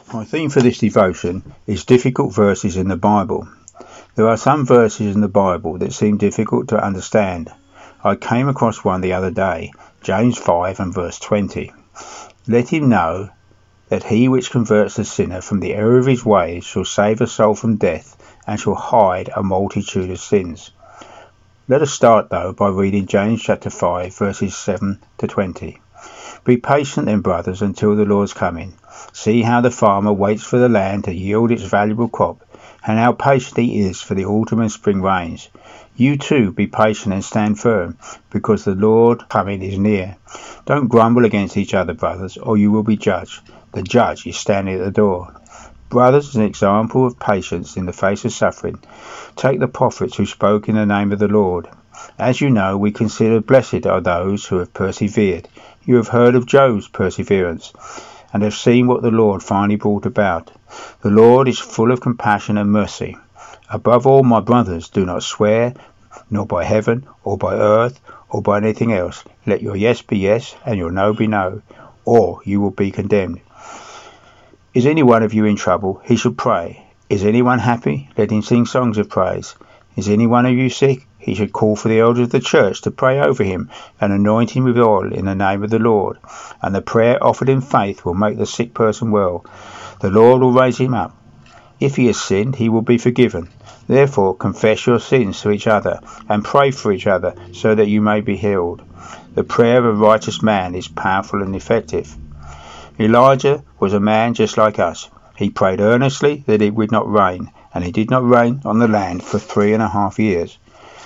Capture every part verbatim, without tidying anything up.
My theme for this devotion is difficult verses in the Bible. There are some verses in the Bible that seem difficult to understand. I came across one the other day, James five and verse twenty. Let him know that he which converts the sinner from the error of his ways shall save a soul from death and shall hide a multitude of sins. Let us start though by reading James chapter five verses seven to twenty. Be patient then, brothers, until the Lord's coming. See how the farmer waits for the land to yield its valuable crop, and how patient he is for the autumn and spring rains. You too be patient and stand firm, because the Lord's coming is near. Don't grumble against each other, brothers, or you will be judged. The judge is standing at the door. Brothers, as an example of patience in the face of suffering, take the prophets who spoke in the name of the Lord. As you know, we consider blessed are those who have persevered. You have heard of Job's perseverance, and have seen what the Lord finally brought about. The Lord is full of compassion and mercy. Above all, my brothers, do not swear, nor by heaven, or by earth, or by anything else. Let your yes be yes, and your no be no, or you will be condemned. Is any one of you in trouble? He should pray. Is anyone happy? Let him sing songs of praise. Is any one of you sick? He should call for the elders of the church to pray over him and anoint him with oil in the name of the Lord. And the prayer offered in faith will make the sick person well. The Lord will raise him up. If he has sinned, he will be forgiven. Therefore, confess your sins to each other and pray for each other so that you may be healed. The prayer of a righteous man is powerful and effective. Elijah was a man just like us. He prayed earnestly that it would not rain, and it did not rain on the land for three and a half years.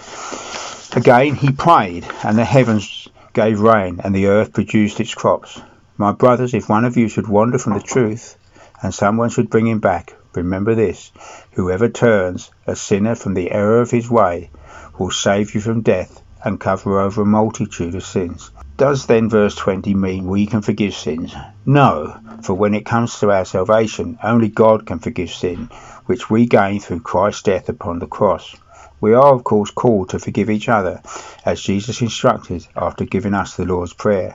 Again he prayed, and the heavens gave rain, and the earth produced its crops. My brothers, if one of you should wander from the truth, and someone should bring him back, remember this: whoever turns a sinner from the error of his way will save you from death and cover over a multitude of sins. Does then verse twenty mean we can forgive sins? No, for when it comes to our salvation, only God can forgive sin, which we gain through Christ's death upon the cross. We are, of course, called to forgive each other, as Jesus instructed after giving us the Lord's Prayer.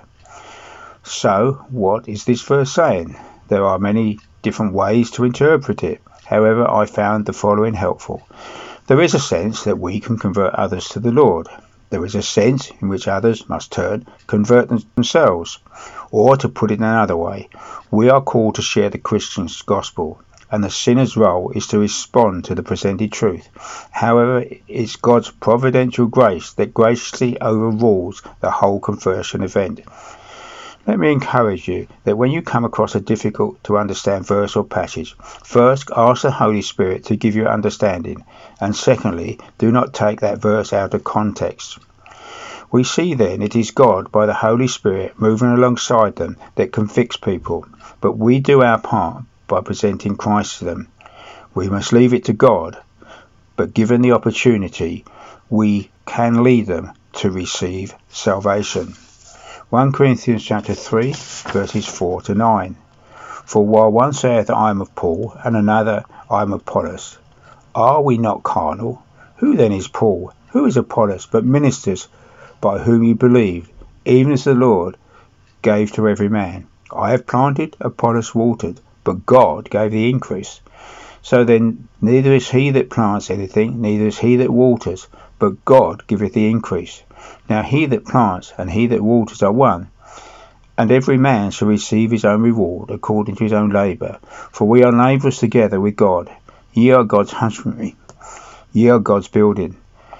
So, what is this verse saying? There are many different ways to interpret it. However, I found the following helpful. There is a sense that we can convert others to the Lord. There is a sense in which others must turn, convert themselves. Or, to put it another way, we are called to share the Christian's gospel, and the sinner's role is to respond to the presented truth. However, it's God's providential grace that graciously overrules the whole conversion event. Let me encourage you that when you come across a difficult to understand verse or passage, first ask the Holy Spirit to give you understanding, and secondly, do not take that verse out of context. We see then it is God by the Holy Spirit moving alongside them that can fix people, but we do our part by presenting Christ to them. We must leave it to God, but given the opportunity, we can lead them to receive salvation. First Corinthians chapter three, verses four to nine. For while one saith, I am of Paul, and another, I am of Apollos, are we not carnal? Who then is Paul? Who is Apollos, but ministers by whom you believed, even as the Lord gave to every man? I have planted, Apollos watered, but God gave the increase. So then neither is he that plants anything, neither is he that waters, but God giveth the increase. Now he that plants and he that waters are one, and every man shall receive his own reward according to his own labour. For we are labourers together with God. Ye are God's husbandry, ye are God's building.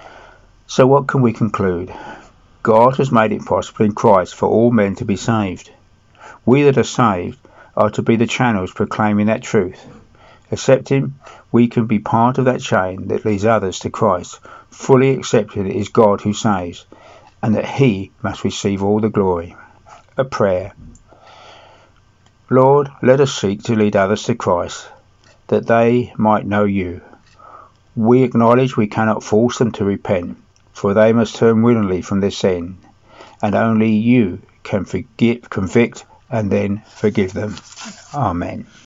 So what can we conclude? God has made it possible in Christ for all men to be saved. We that are saved are to be the channels proclaiming that truth. Accept him, we can be part of that chain that leads others to Christ, fully accepting it is God who saves, and that he must receive all the glory. A prayer. Lord, let us seek to lead others to Christ, that they might know you. We acknowledge we cannot force them to repent, for they must turn willingly from their sin, and only you can forgive, convict, and then forgive them. Amen.